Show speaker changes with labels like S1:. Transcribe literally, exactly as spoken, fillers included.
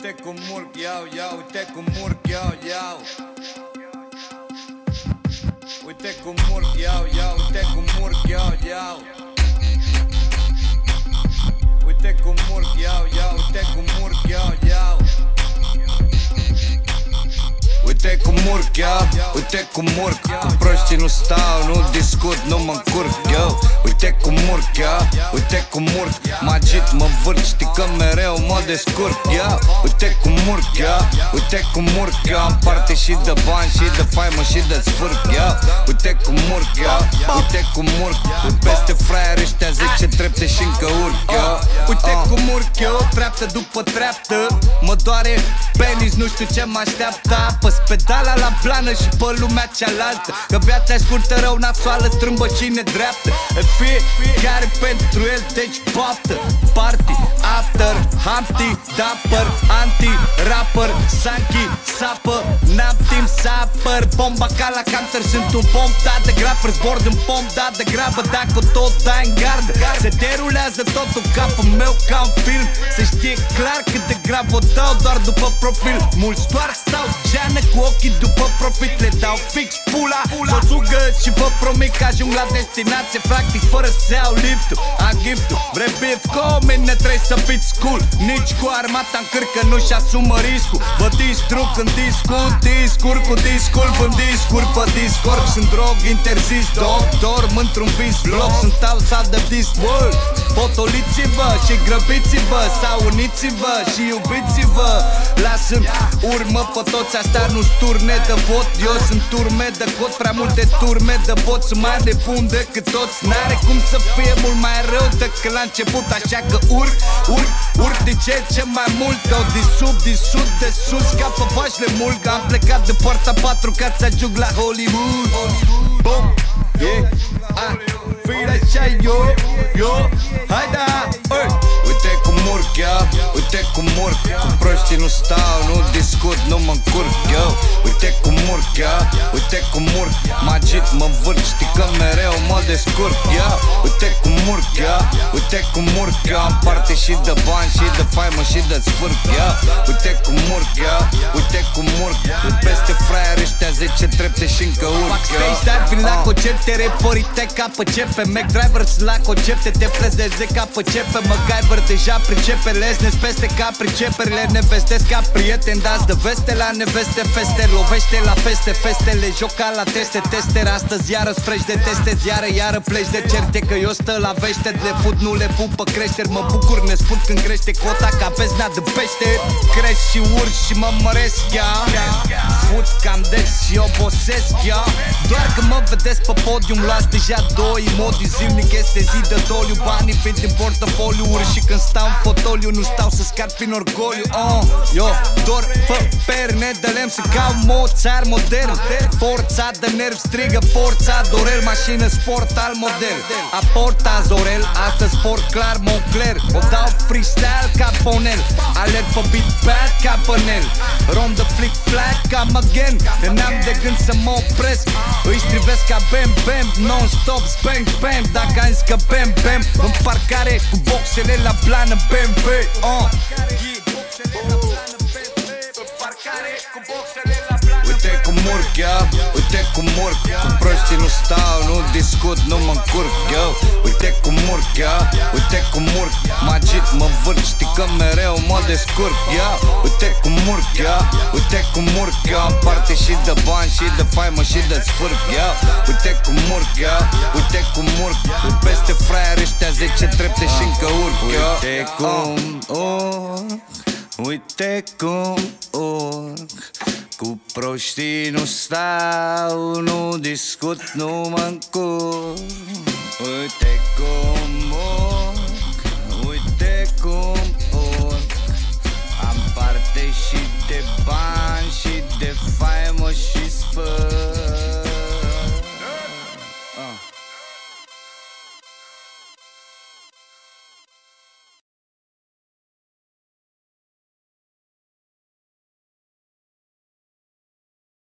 S1: Uite cum urc, iau, iau, uite cum urc, iau, iau. Uite cum urc, iau, iau, uite cum urc, iau, iau. Uite cum urc, iau, iau, uite cum urc, iau, iau. Uite cum urc, iau, uite cum urc. Cu proștii nu stau, nu discut, nu mă încurc, eu. Uite cum urc, iau, uite cum urc. Mă agit, mă învârc, știi că mereu mă descurc, iau. Uite cum urc, iau, uite cum urc. Eu am parte și de bani și de faimă și de sfârc, iau. Uite cum urc, iau, uite cum urc. Peste fraieri ăștia zece trepte și încă urc, iau. Uite cum urc eu, treaptă după treaptă. Mă doare penis, nu știu ce mă așteaptă. Apăs pedala la plană și pe lumea cealaltă. Că viața e scurtă, rău nasoală, strâmbă cine dreaptă. E fiecare pentru el, deci baftă. Party, after, Humpty, Dapper, anti-rapper, Sanchi, sapă, n-am timp să apăr. Bomba ca la Counter, sunt un bomb dat de grapper. Zbord în pom, dat de grabă, dacă tot dai în gardă. Se derulează totul capul meu ca un film. Se știe clar cât de grav o dau doar după profil. Mulți doar stau geană cu ochii după profit. Le dau fix pula, s-o sugă și vă promit că ajung la destinație practic fără să iau liftul. Am giftul, vrei bif cu mine trebuie să fiți cool. Nici cu armata în cârcă nu-și asumă riscul. Vă distrug când discut, discur cu discul. Vând discur pe Discord, sunt drog interzis. Doctor, într-un vis vlog, sunt outside de this world. Potoliți-vă și grăbiți-vă, sau uniți-vă și iubiți-vă. Lasă în urmă pe toți, astea nu-s turne de vot. Eu sunt turme de cot, prea multe turme de bot. Sunt mai nebun decât toți, n-are cum să fie mult mai rău decât la început. Așa că urc, urc, urc din ce ce mai mult. Dau din sub, din sud, de sus, ca pe vașle mulg. Am plecat de poarta patru ca să ajung la Hollywood. Bum, yeah, ah, fii așa yo, yo, hai da, oi. Uite cum urc, iau, uite cum urc. Cu proștii nu stau, nu discut, nu mă încurc, eu. Uite cum urc, iau, uite cum urc. Mă agit, mă învârc, știi că mereu mă descurc, iau. Uite cum urc, iau, uite cum urc. Eu am parte și de bani și de faimă și de sfârc, iau. Uite cum urc, iau, uite cum urc. Peste fraieri ăștia zece trepte și încă urc, fac stage dive, vin la concerte, reporii te capă cepe. Mac drivers la concepte, te plezeze ca pe cepe. MacGyver deja pricepe, leznesc peste ca priceperile. Ne vestesc ca prieteni, dați de veste la neveste feste. Lovește la feste, festele, joca la teste, tester. Astăzi iară fresh de teste, iară, iară pleci de certe. Că eu stă la vește, le fut, nu le pupă creșteri. Mă bucur, ne spun când crește cota ca vezna de pește. Crești și urci și mă măresc, ia. Fut cam des și obosesc, ia. Doar că mă vedeți pe podium, luați deja doi. Modiu zilnic este zi de doliu. Banii fiind din portofoliu, urci și când stau în fotoliu. Nu stau să scar prin orgoliu, oh. Yo, dor pe perne de lemn să cau Mozart modern. Forța de nerv strigă forța Dorel. Mașină sport al model, aporta Zorel. Astăzi sport clar, Moncler. O dau freestyle ca Ponel. Alerg pe beat bad ca Bănel. Rom de flick flag ca Magen. N-am de gând să mă opresc, îi strivesc ca Bam Bam. Non-stop, bang bang. Dacă am zis că Bam Bam în parcare cu boxele la plană B M W, oh. Uite cum urc, iau, uite cum urc. Cu proștii nu stau, nu discut, nu mă încurc, eu. Uite cum urc, iau, uite cum urc. Mă agit, mă învârc, știi că mereu mă descurc, iau. Uite cum urc, iau, uite cum urc. Eu am parte și de bani și de faimă și de sfârc, iau. Uite cum urc, iau, uite cum urc. Peste fraieri ăștia zece trepte și încă urc, iau. Uite cum urc, uite cum urc. Cu proștii nu stau, nu discut, nu mă încurc.